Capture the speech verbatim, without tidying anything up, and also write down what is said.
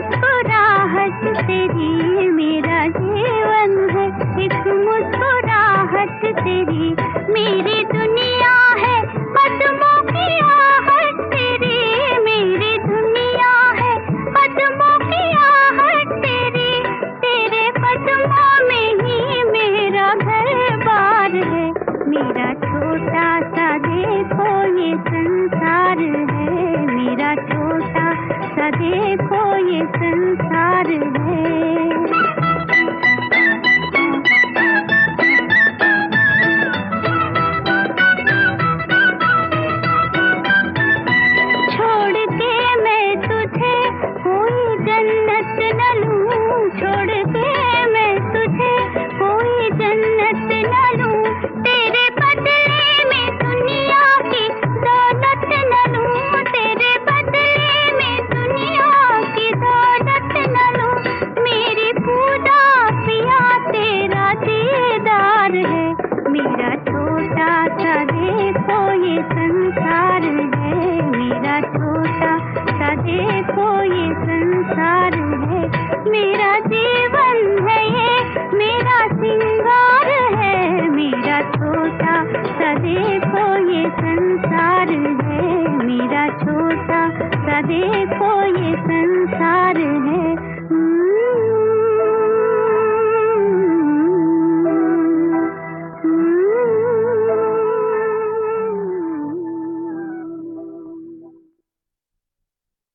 मुस्कुराहट तेरी मेरा जीवन है, एक मुस्कुराहट तेरी मेरी दुनिया है, कदमों की आहट तेरी मेरी दुनिया है, कदमों की आहट तेरी, तेरे कदमों में ही मेरा घर बार है, मेरा छोटा सा देखो ये संसार है, मेरा छोटा सा देखो ये संसार है। छोड़ के मैं तुझे कोई जन्नत न लूं, छोड़ के मैं तुझे कोई जन्नत न लूं, तेरे बदले में दुनिया की दौलत न लूं, तेरे बदले में दुनिया की दौलत न लूं, मेरी पूजा पिया तेरा दीदार है, मेरा छोटा सा देखो ये संसार है, मेरा छोटा सा देखो ये संसार है, मेरा जीवन है ये मेरा सिंगार है, मेरा छोटा सा देखो ये संसार है, मेरा छोटा सा देखो ये संसार है।